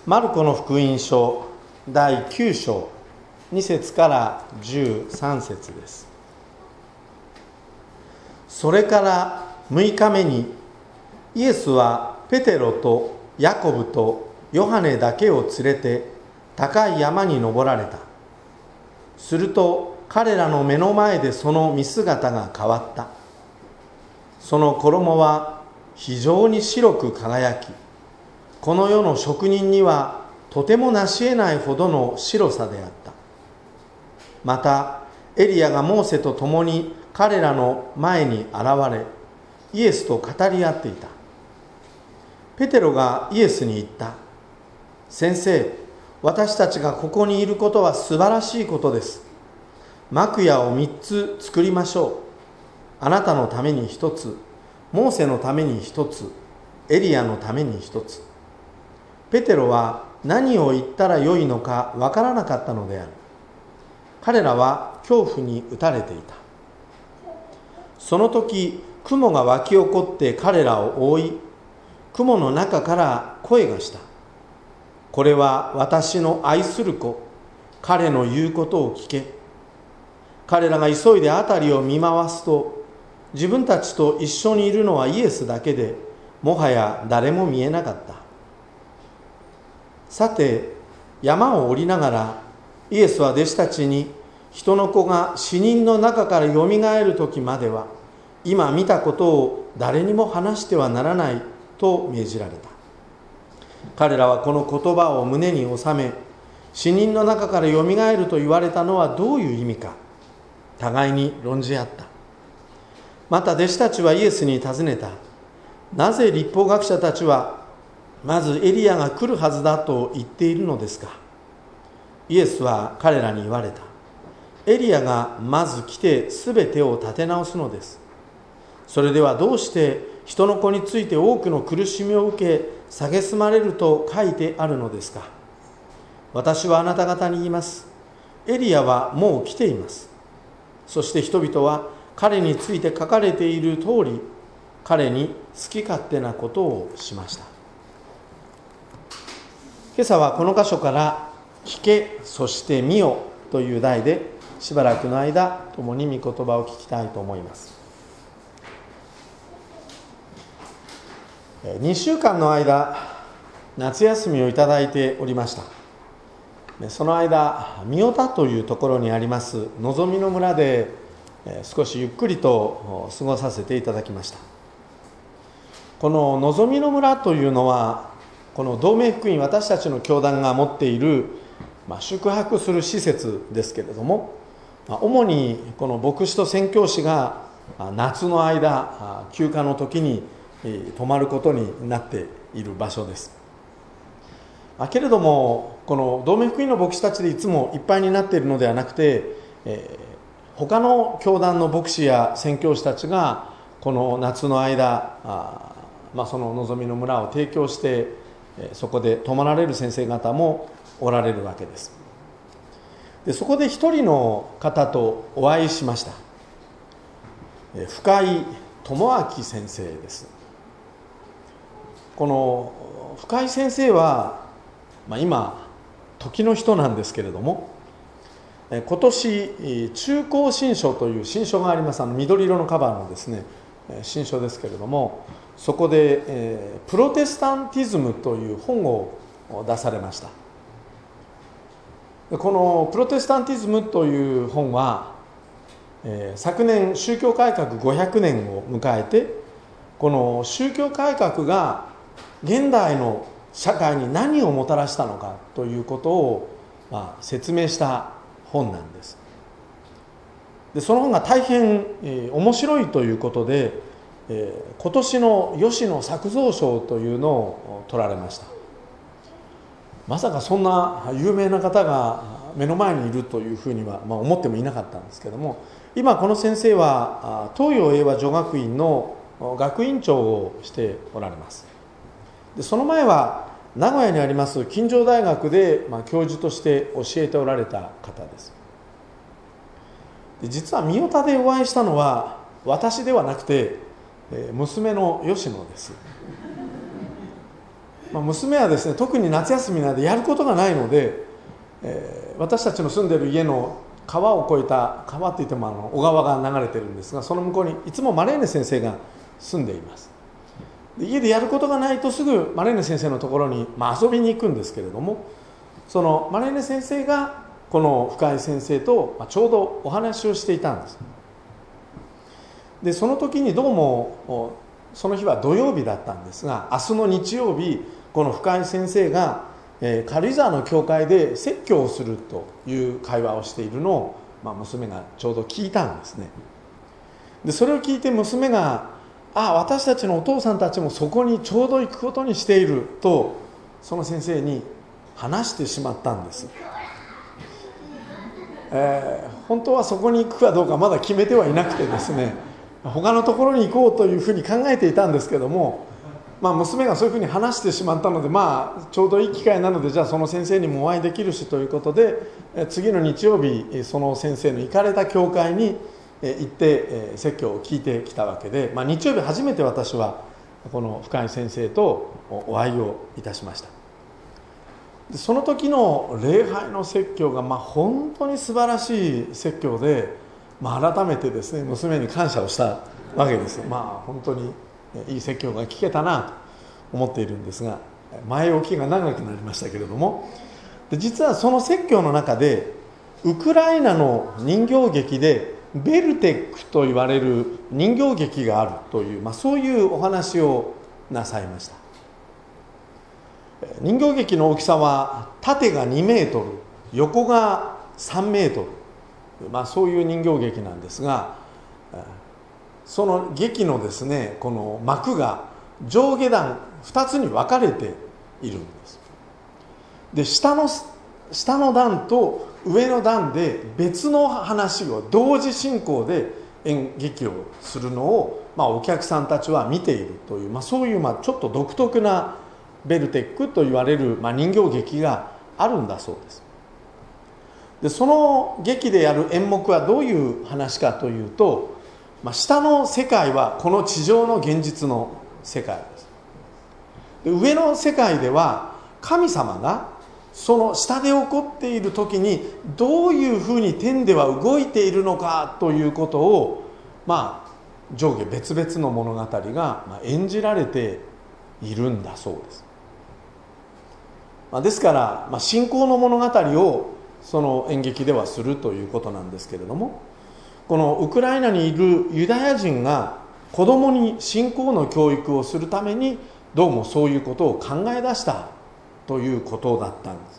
マルコの福音書第9章2節から13節です。それから6日目にイエスはペテロとヤコブとヨハネだけを連れて高い山に登られた。すると彼らの目の前でその見姿が変わった。その衣は非常に白く輝き、この世の職人にはとても成し得ないほどの白さであった。またエリアがモーセと共に彼らの前に現れ、イエスと語り合っていた。ペテロがイエスに言った。先生、私たちがここにいることは素晴らしいことです。幕屋を3つ作りましょう。あなたのために1つ、モーセのために1つ、エリアのために1つ。ペテロは何を言ったらよいのかわからなかったのである。彼らは恐怖に打たれていた。その時、雲が湧き起こって彼らを覆い、雲の中から声がした。これは私の愛する子、彼の言うことを聞け。彼らが急いで辺りを見回すと、自分たちと一緒にいるのはイエスだけで、もはや誰も見えなかった。さて、山を降りながら、イエスは弟子たちに、人の子が死人の中からよみがえる時までは、今見たことを誰にも話してはならないと命じられた。彼らはこの言葉を胸に収め、死人の中からよみがえると言われたのはどういう意味か、互いに論じ合った。また弟子たちはイエスに尋ねた。なぜ律法学者たちはまずエリアが来るはずだと言っているのですか。イエスは彼らに言われた。エリアがまず来てすべてを立て直すのです。それではどうして人の子について多くの苦しみを受け蔑まれると書いてあるのですか。私はあなた方に言います。エリアはもう来ています。そして人々は彼について書かれている通り、彼に好き勝手なことをしました。今朝はこの箇所から聞け、そして見よという題でしばらくの間共に御言葉を聞きたいと思います。2週間の間夏休みをいただいておりました。その間、御代田というところにありますのぞみの村で少しゆっくりと過ごさせていただきました。こののぞみの村というのは、この同盟福音、私たちの教団が持っている、宿泊する施設ですけれども、主にこの牧師と宣教師が夏の間、休暇の時に泊まることになっている場所です。けれども、この同盟福音の牧師たちでいつもいっぱいになっているのではなくて、他の教団の牧師や宣教師たちがこの夏の間、そののぞみの村を提供してそこで泊まられる先生方もおられるわけです。で、そこで一人の方とお会いしました。深井智明先生です。この深井先生は、今時の人なんですけれども、今年中高新書という新書があります。緑色のカバーのですね、新書ですけれども、そこで、プロテスタンティズムという本を出されました。このプロテスタンティズムという本は、昨年宗教改革500年を迎えて、この宗教改革が現代の社会に何をもたらしたのかということを、説明した本なんです。で、その本が大変、面白いということで、今年の吉野作造賞というのを取られました。まさかそんな有名な方が目の前にいるというふうには、思ってもいなかったんですけども、今この先生は東洋英和女学院の学院長をしておられます。で、その前は名古屋にあります金城大学で教授として教えておられた方です。で、実は御代田でお会いしたのは私ではなくて娘の吉野です。 娘はですね、特に夏休みなのでやることがないので、私たちの住んでいる家の川を越えた、川って言っても小川が流れてるんですが、その向こうにいつもマレーネ先生が住んでいます。で家でやることがないとすぐマレーネ先生のところに、遊びに行くんですけれども、そのマレーネ先生がこの深井先生とちょうどお話をしていたんです。でその時にどうもその日は土曜日だったんですが、明日の日曜日、この深井先生が軽井沢の教会で説教をするという会話をしているのを、娘がちょうど聞いたんですね。でそれを聞いて娘が、私たちのお父さんたちもそこにちょうど行くことにしていると、その先生に話してしまったんです。本当はそこに行くかどうかまだ決めてはいなくてですね、他のところに行こうというふうに考えていたんですけども、娘がそういうふうに話してしまったので、ちょうどいい機会なので、じゃあその先生にもお会いできるしということで、次の日曜日その先生の行かれた教会に行って説教を聞いてきたわけで、日曜日初めて私はこの深井先生とお会いをいたしました。その時の礼拝の説教が本当に素晴らしい説教で、改めてですね、娘に感謝をしたわけです。本当にいい説教が聞けたなと思っているんですが、前置きが長くなりましたけれども、実はその説教の中でウクライナの人形劇でベルテックと言われる人形劇があるという、そういうお話をなさいました。人形劇の大きさは縦が2メートル、横が3メートル、そういう人形劇なんですが、その劇のですね、この幕が上下段2つに分かれているんです。で下の段と上の段で別の話を同時進行で演劇をするのを、お客さんたちは見ているという、そういうちょっと独特なベルテックと言われる、人形劇があるんだそうです。でその劇でやる演目はどういう話かというと、下の世界はこの地上の現実の世界です。で上の世界では神様がその下で起こっている時にどういうふうに天では動いているのかということを、上下別々の物語が演じられているんだそうです。ですから、信仰の物語をその演劇ではするということなんですけれども、このウクライナにいるユダヤ人が子供に信仰の教育をするためにどうもそういうことを考え出したということだったんです。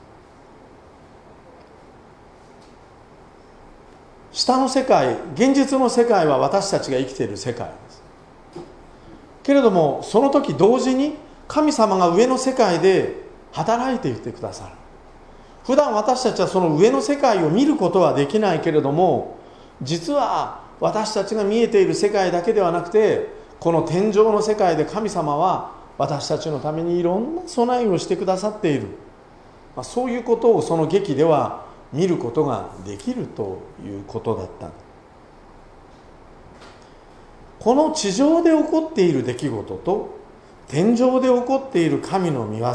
下の世界、現実の世界は私たちが生きている世界です。けれどもその時同時に神様が上の世界で働いていてくださる。普段私たちはその上の世界を見ることはできないけれども、実は私たちが見えている世界だけではなくて、この天上の世界で神様は私たちのためにいろんな備えをしてくださっている、そういうことをその劇では見ることができるということだった。この地上で起こっている出来事と天上で起こっている神の御業、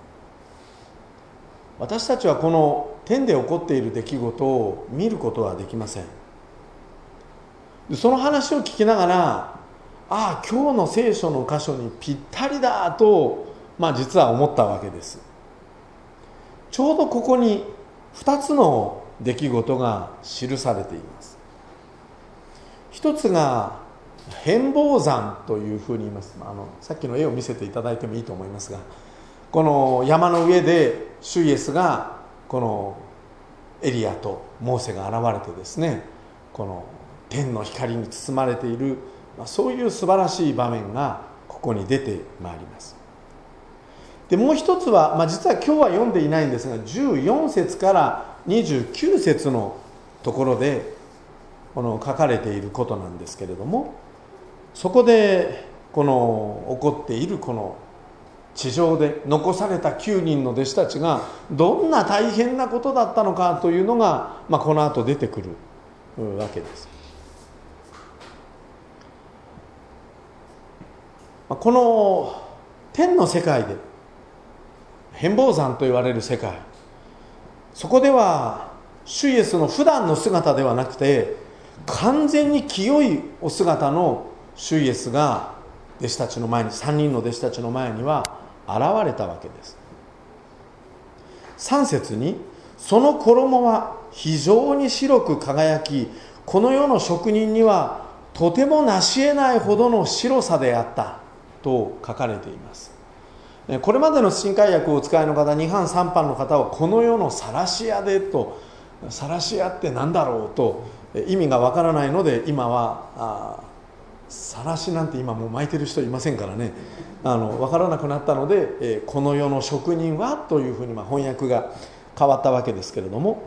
私たちはこの天で起こっている出来事を見ることはできません。その話を聞きながら、今日の聖書の箇所にぴったりだと、実は思ったわけです。ちょうどここに2つの出来事が記されています。一つが変貌山というふうに言います。さっきの絵を見せていただいてもいいと思いますが、この山の上で主イエスがこのエリアとモーセが現れてですね、この天の光に包まれている、そういう素晴らしい場面がここに出てまいります。でもう一つは、実は今日は読んでいないんですが、14節から29節のところでこの書かれていることなんですけれども、そこでこの起こっているこの地上で残された9人の弟子たちがどんな大変なことだったのかというのが、この後出てくるわけです。この天の世界で変貌山と言われる世界、そこでは主イエスの普段の姿ではなくて、完全に清いお姿の主イエスが弟子たちの前に、3人の弟子たちの前には現れたわけです。3節に、その衣は非常に白く輝き、この世の職人にはとても成し得ないほどの白さであったと書かれています。これまでの新海訳をお使いの方、2版3版の方はこの世の晒し屋でと、晒し屋って何だろうと意味がわからないので、今は晒しなんて今もう巻いてる人いませんからね、わからなくなったので、この世の職人はというふうに翻訳が変わったわけですけれども、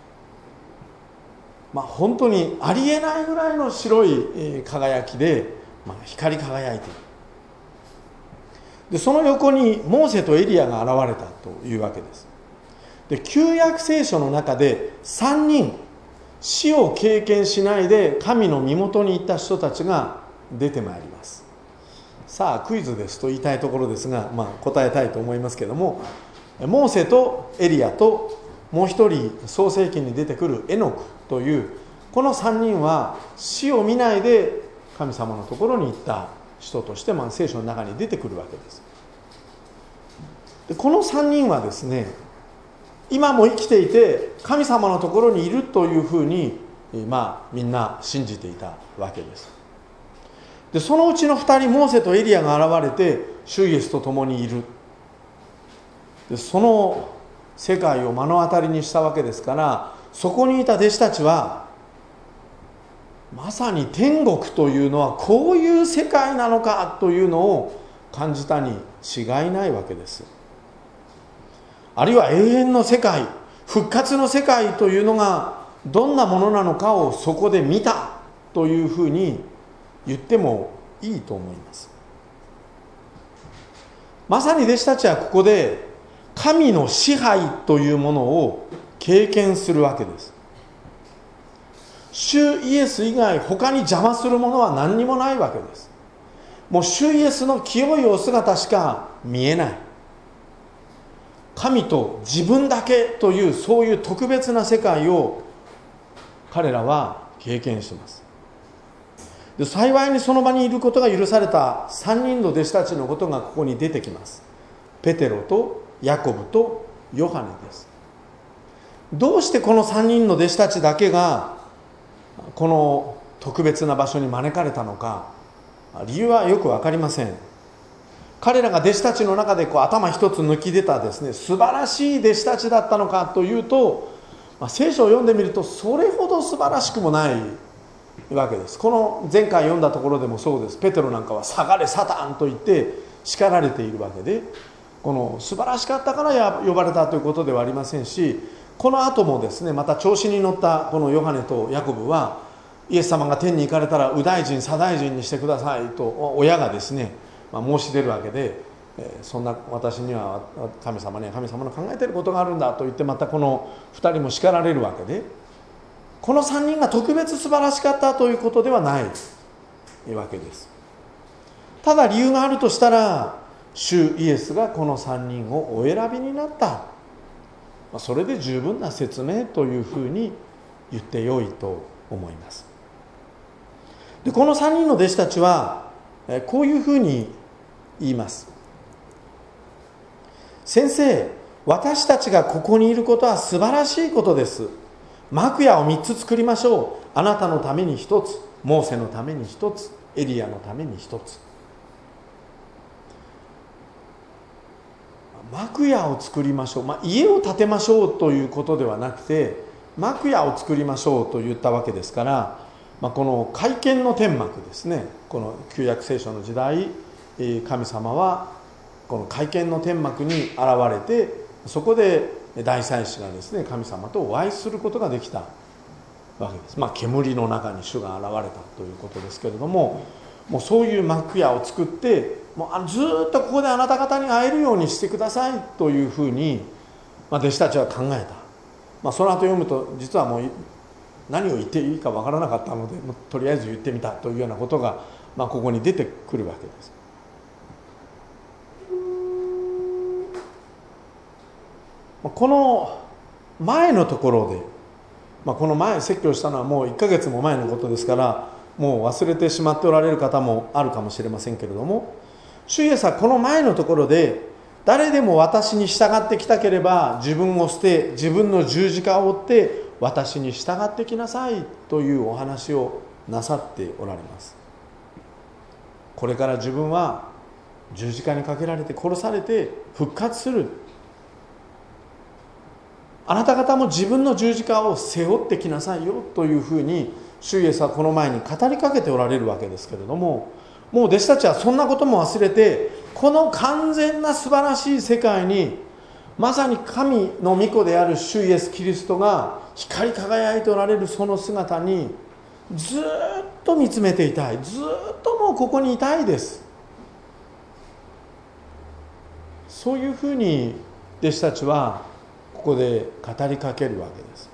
本当にありえないぐらいの白い輝きで、光り輝いている。でその横にモーセとエリアが現れたというわけです。で旧約聖書の中で3人死を経験しないで神の身元に行った人たちが出てまいります。さあクイズですと言いたいところですが、答えたいと思いますけれども、モーセとエリアともう一人創世記に出てくるエノクというこの3人は死を見ないで神様のところに行った人として、聖書の中に出てくるわけです。でこの3人はですね、今も生きていて神様のところにいるというふうに、みんな信じていたわけです。でそのうちの2人、モーセとエリアが現れて主イエスと共にいる。でその世界を目の当たりにしたわけですから、そこにいた弟子たちはまさに天国というのはこういう世界なのかというのを感じたに違いないわけです。あるいは永遠の世界、復活の世界というのがどんなものなのかをそこで見たというふうに言ってもいいと思います。まさに弟子たちはここで神の支配というものを経験するわけです。主イエス以外他に邪魔するものは何にもないわけです。もう主イエスの清いお姿しか見えない。神と自分だけという、そういう特別な世界を彼らは経験します。で幸いにその場にいることが許された3人の弟子たちのことがここに出てきます。ペテロとヤコブとヨハネです。どうしてこの3人の弟子たちだけがこの特別な場所に招かれたのか、理由はよく分かりません。彼らが弟子たちの中で頭一つ抜き出たですね、素晴らしい弟子たちだったのかというと、聖書を読んでみるとそれほど素晴らしくもないわけです。この前回読んだところでもそうです。ペテロなんかは下がれサタンと言って叱られているわけで、この素晴らしかったから呼ばれたということではありませんし、この後もですね、また調子に乗ったこのヨハネとヤコブは、イエス様が天に行かれたら右大臣左大臣にしてくださいと親がですね、申し出るわけで、そんな私には神様には神様の考えていることがあるんだと言って、またこの2人も叱られるわけで、この3人が特別素晴らしかったということではないわけです。ただ理由があるとしたら、主イエスがこの3人をお選びになった、それで十分な説明というふうに言ってよいと思います。でこの3人の弟子たちはこういうふうに言います。先生、私たちがここにいることは素晴らしいことです。幕屋を3つ作りましょう。あなたのために1つ、モーセのために1つ、エリアのために1つ。幕屋を作りましょう、家を建てましょうということではなくて、幕屋を作りましょうと言ったわけですから、この会見の天幕ですね、この旧約聖書の時代、神様はこの会見の天幕に現れて、そこで大祭司がですね、神様とお会いすることができたわけです。煙の中に主が現れたということですけれども、もうそういう幕屋を作って、もうずっとここであなた方に会えるようにしてくださいというふうに、弟子たちは考えた。その後読むと、実はもう何を言っていいかわからなかったので、とりあえず言ってみたというようなことが、ここに出てくるわけです。 この前のところで、この前説教したのはもう1ヶ月も前のことですから、もう忘れてしまっておられる方もあるかもしれませんけれども、主イエスはこの前のところで、誰でも私に従ってきたければ自分を捨て、自分の十字架を追って私に従ってきなさいというお話をなさっておられます。これから自分は十字架にかけられて殺されて復活する。あなた方も自分の十字架を背負ってきなさいよというふうに主イエスはこの前に語りかけておられるわけですけれども、もう弟子たちはそんなことも忘れて、この完全な素晴らしい世界にまさに神の御子である主イエスキリストが光り輝いておられるその姿にずっと見つめていたい、ずっともうここにいたいです。そういうふうに弟子たちはここで語りかけるわけです。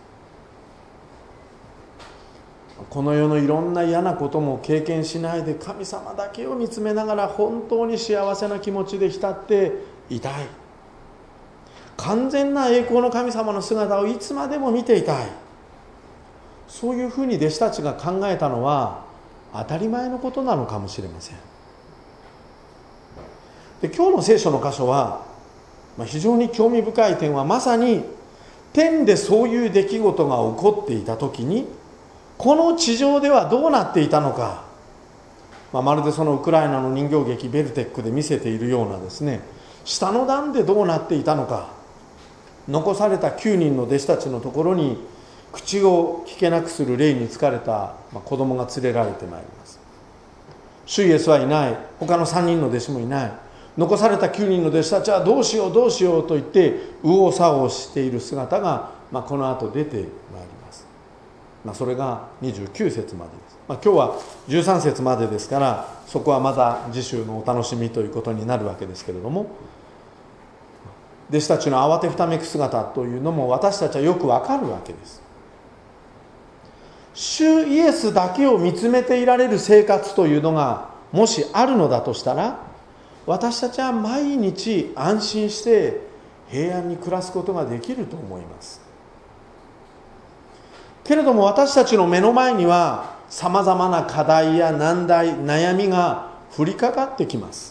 この世のいろんな嫌なことも経験しないで、神様だけを見つめながら本当に幸せな気持ちで浸っていたい。完全な栄光の神様の姿をいつまでも見ていたい。そういうふうに弟子たちが考えたのは当たり前のことなのかもしれません。で、今日の聖書の箇所は、非常に興味深い点は、まさに天でそういう出来事が起こっていた時にこの地上ではどうなっていたのか、まるでそのウクライナの人形劇ベルテックで見せているようなですね、下の段でどうなっていたのか、残された9人の弟子たちのところに口を聞けなくする霊に疲れた子供が連れられてまいります。主イエスはいない、他の3人の弟子もいない。残された9人の弟子たちはどうしようどうしようと言って右往左往している姿が、この後出てまいります。それが29節までです。今日は13節までですから、そこはまた次週のお楽しみということになるわけですけれども、弟子たちの慌てふためく姿というのも私たちはよくわかるわけです。主イエスだけを見つめていられる生活というのがもしあるのだとしたら、私たちは毎日安心して平安に暮らすことができると思います。けれども私たちの目の前にはさまざまな課題や難題、悩みが降りかかってきます。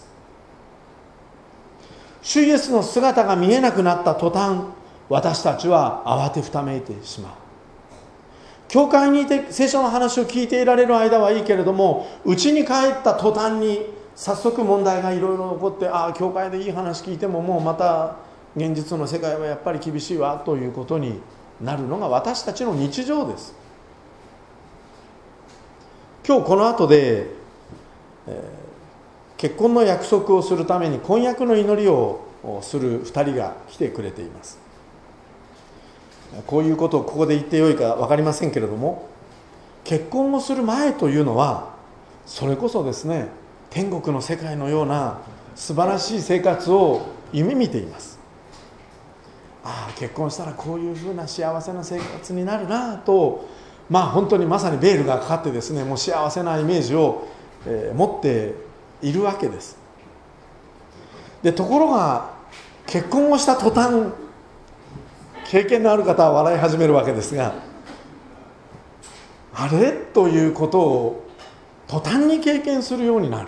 主イエスの姿が見えなくなった途端、私たちは慌てふためいてしまう。教会にいて聖書の話を聞いていられる間はいいけれども、家に帰った途端に早速問題がいろいろ起こって、教会でいい話聞いてももうまた現実の世界はやっぱり厳しいわということになるのが私たちの日常です。今日この後で、結婚の約束をするために婚約の祈りをする2人が来てくれています。こういうことをここで言ってよいか分かりませんけれども、結婚をする前というのはそれこそですね、天国の世界のような素晴らしい生活を夢見ています。結婚したらこういうふうな幸せな生活になるなと、本当にまさにベールがかかってですね、もう幸せなイメージを、持っているわけです。で、ところが結婚をした途端、経験のある方は笑い始めるわけですが、あれということを途端に経験するようになる。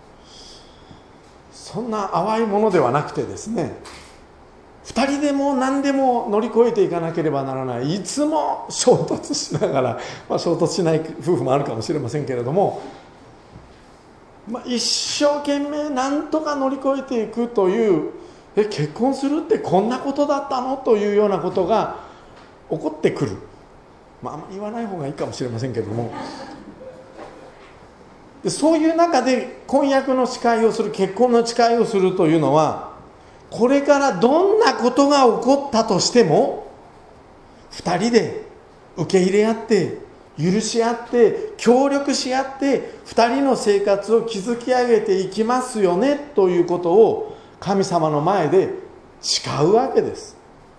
そんな淡いものではなくてですね、2人でも何でも乗り越えていかなければならない、いつも衝突しながら、衝突しない夫婦もあるかもしれませんけれども、一生懸命何とか乗り越えていくという、結婚するってこんなことだったのというようなことが起こってくる。あんまり言わない方がいいかもしれませんけれども、でそういう中で婚約の誓いをする、結婚の誓いをするというのは、これからどんなことが起こったとしても2人で受け入れ合って許し合って協力し合って2人の生活を築き上げていきますよねということを神様の前で誓うわけです。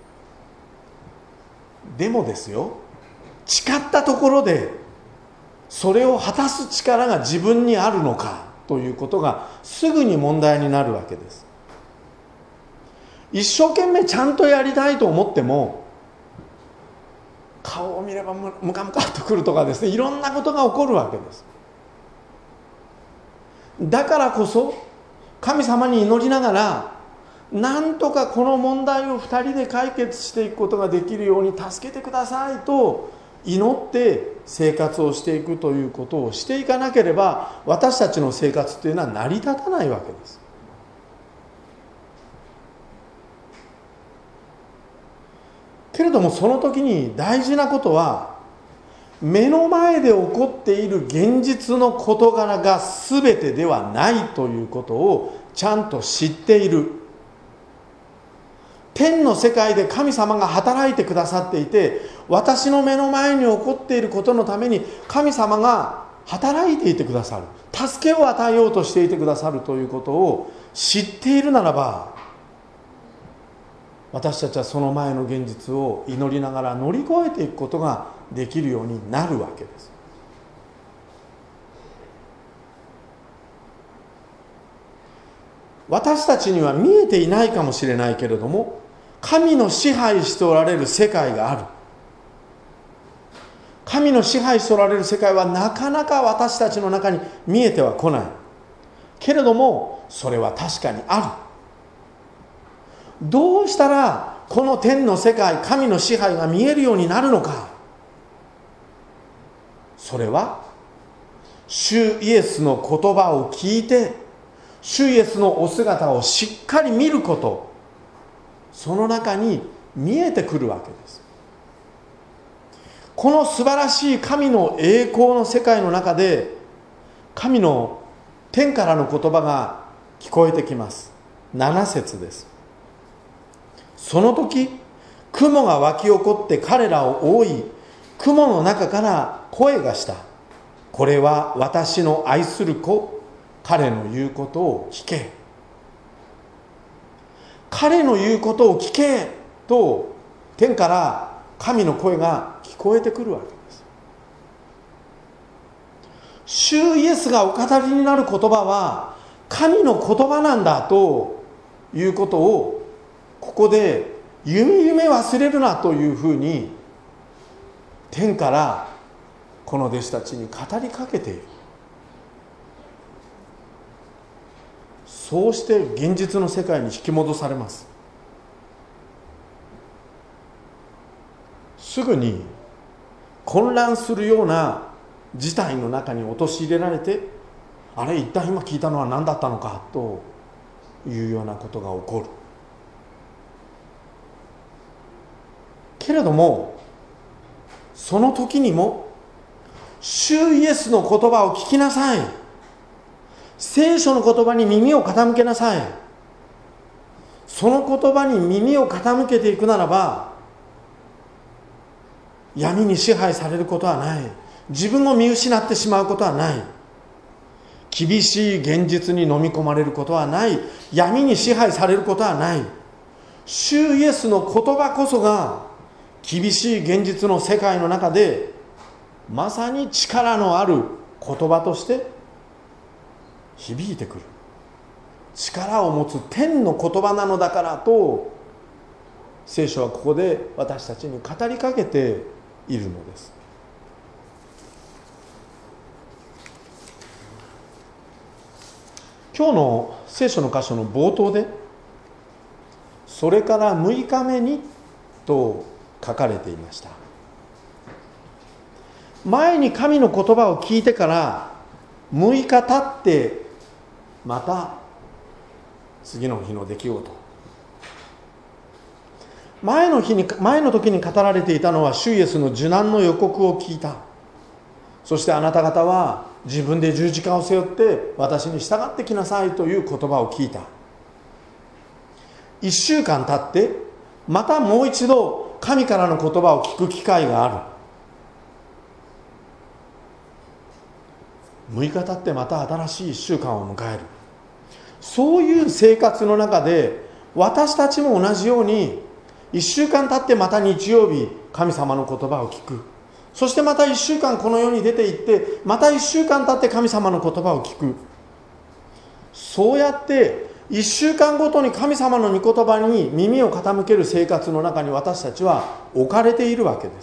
でもですよ、誓ったところでそれを果たす力が自分にあるのかということがすぐに問題になるわけです。 一生懸命ちゃんとやりたいと思っても、顔を見ればムカムカっとくるとかですね、いろんなことが起こるわけです。だからこそ神様に祈りながら、なんとかこの問題を2人で解決していくことができるように助けてくださいと祈って生活をしていくということをしていかなければ、私たちの生活というのは成り立たないわけです。けれどもその時に大事なことは、目の前で起こっている現実の事柄が全てではないということをちゃんと知っている。天の世界で神様が働いてくださっていて、私の目の前に起こっていることのために神様が働いていてくださる、助けを与えようとしていてくださるということを知っているならば、私たちはその前の現実を祈りながら乗り越えていくことができるようになるわけです。私たちには見えていないかもしれないけれども、神の支配しておられる世界がある。神の支配しておられる世界はなかなか私たちの中に見えてはこないけれども、それは確かにある。どうしたらこの天の世界、神の支配が見えるようになるのか。それは主イエスの言葉を聞いて、主イエスのお姿をしっかり見ること、その中に見えてくるわけです。この素晴らしい神の栄光の世界の中で、神の天からの言葉が聞こえてきます。7節です。その時、雲が湧き起こって彼らを覆い、雲の中から声がした。これは私の愛する子、彼の言うことを聞け。彼の言うことを聞けと天から神の声が聞こえてくるわけです。主イエスがお語りになる言葉は神の言葉なんだということを、ここで夢忘れるなというふうに天からこの弟子たちに語りかけている。そうして現実の世界に引き戻されます。すぐに混乱するような事態の中に陥れられて、あれ一体今聞いたのは何だったのかというようなことが起こる。けれどもその時にも、主イエスの言葉を聞きなさい、聖書の言葉に耳を傾けなさい。その言葉に耳を傾けていくならば、闇に支配されることはない。自分を見失ってしまうことはない。厳しい現実に飲み込まれることはない。闇に支配されることはない。主イエスの言葉こそが厳しい現実の世界の中でまさに力のある言葉として響いてくる。力を持つ天の言葉なのだからと、聖書はここで私たちに語りかけているのです。今日の聖書の箇所の冒頭で、それから6日目にと書かれていました。前に神の言葉を聞いてから6日経ってまた次の日の出来事。前の時に語られていたのは主イエスの受難の予告を聞いた。そしてあなた方は自分で十字架を背負って私に従ってきなさいという言葉を聞いた。1週間経ってまたもう一度神からの言葉を聞く機会がある。6日経ってまた新しい1週間を迎える。そういう生活の中で私たちも同じように1週間経ってまた日曜日神様の言葉を聞く。そしてまた1週間この世に出て行ってまた1週間経って神様の言葉を聞く。そうやって 1週間ごとに神様の御言葉に耳を傾ける生活の中に私たちは置かれているわけです。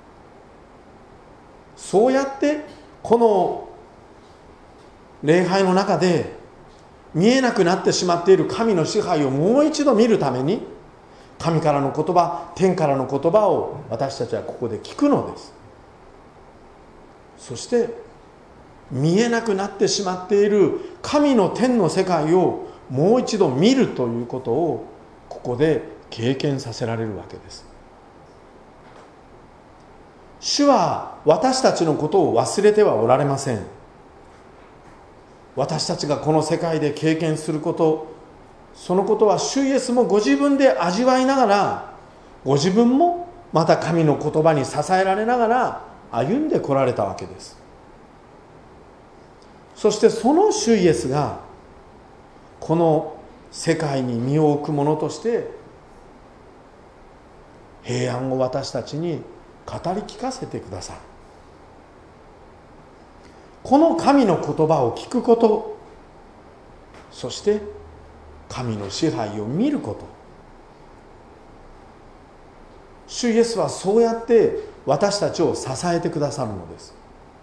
そうやってこの礼拝の中で見えなくなってしまっている神の支配をもう一度見るために、神からの言葉、天からの言葉を私たちはここで聞くのです。そして見えなくなってしまっている神の天の世界をもう一度見るということをここで経験させられるわけです。主は私たちのことを忘れてはおられません。私たちがこの世界で経験すること、そのことは主イエスもご自分で味わいながら、ご自分もまた神の言葉に支えられながら歩んでこられたわけです。そしてその主イエスがこの世界に身を置く者として平安を私たちに語り聞かせてくださる。この神の言葉を聞くこと、そして神の支配を見ること、主イエスはそうやって私たちを支えてくださるのです。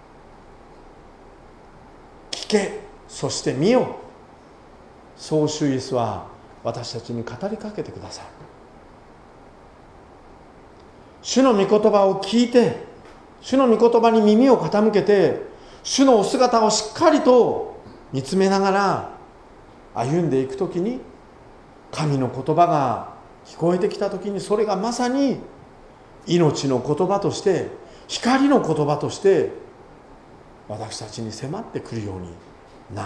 聞け、そして見よ、そう主イエスは私たちに語りかけてくださる。主の御言葉を聞いて、主の御言葉に耳を傾けて、主のお姿をしっかりと見つめながら歩んでいくときに、神の言葉が聞こえてきたときに、それがまさに命の言葉として、光の言葉として私たちに迫ってくるようになる。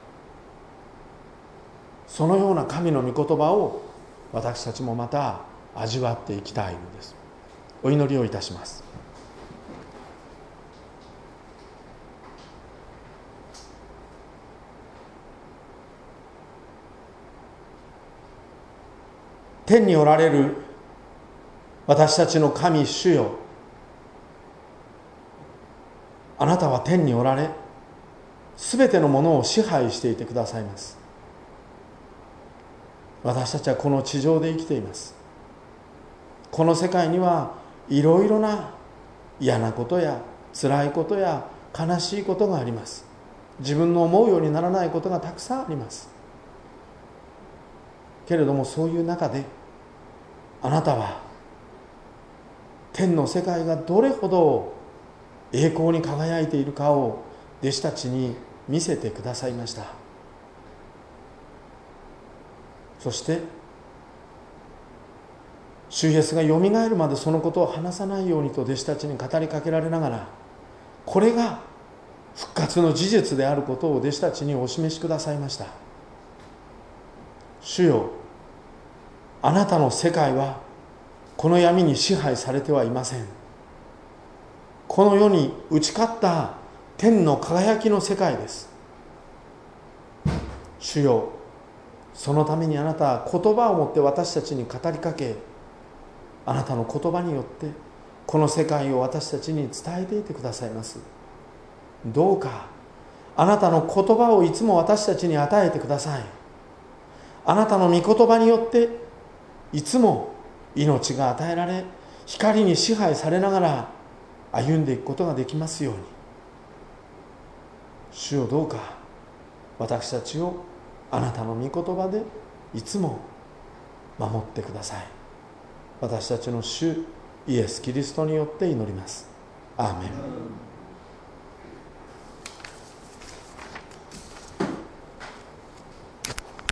そのような神の御言葉を私たちもまた味わっていきたいのです。お祈りをいたします。天におられる私たちの神主よ、あなたは天におられ、すべてのものを支配していてくださいます。私たちはこの地上で生きています。この世界にはいろいろな嫌なことや辛いことや悲しいことがあります。自分の思うようにならないことがたくさんあります。けれどもそういう中で、あなたは天の世界がどれほど栄光に輝いているかを弟子たちに見せてくださいました。そして主イエスがよみがえるまでそのことを話さないようにと弟子たちに語りかけられながら、これが復活の事実であることを弟子たちにお示しくださいました。主よ、あなたの世界はこの闇に支配されてはいません。この世に打ち勝った天の輝きの世界です。主よ、そのためにあなたは言葉を持って私たちに語りかけ、あなたの言葉によってこの世界を私たちに伝えていてくださいます。どうかあなたの言葉をいつも私たちに与えてください。あなたの御言葉によっていつも命が与えられ、光に支配されながら歩んでいくことができますように。主よ、どうか私たちをあなたの御言葉でいつも守ってください。私たちの主イエス・キリストによって祈ります。アーメン。